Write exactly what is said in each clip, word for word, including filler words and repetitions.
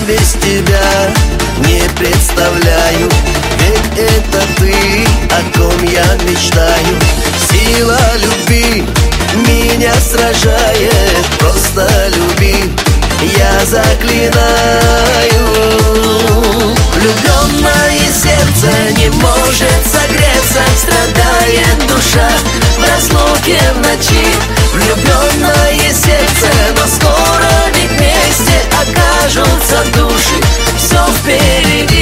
без тебя не представляю. Ведь это ты, о ком я мечтаю. Сила любви меня сражает. Просто люби, я заклинаю. Влюбленное сердце не может согреться, страдает душа в разлуке в ночи. Влюбленное сердце, но скоро ведь вместе окажутся души. Все впереди.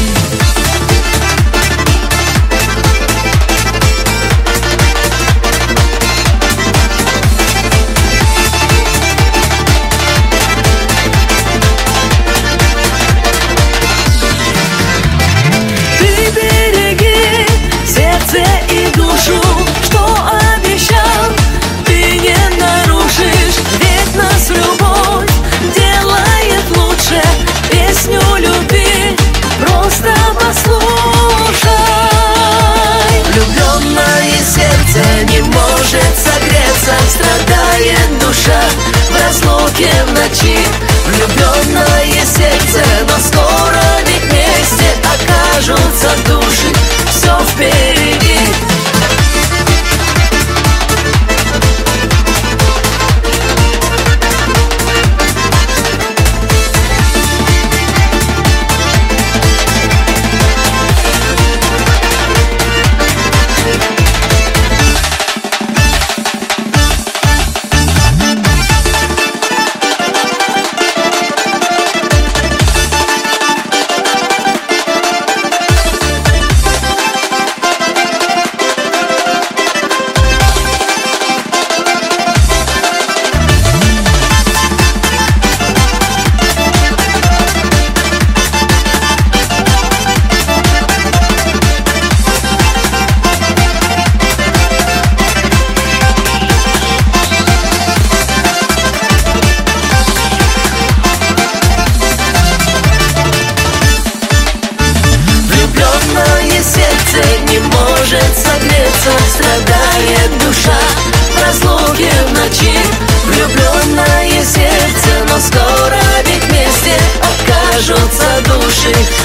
Не может согреться, страдает душа в разлуке в ночи. Влюбленное сердце, но скоро ведь вместе окажутся души. Все впереди. Не может согреться, страдает душа в разлуке в ночи. Влюбленное сердце, но скоро ведь вместе окажутся души.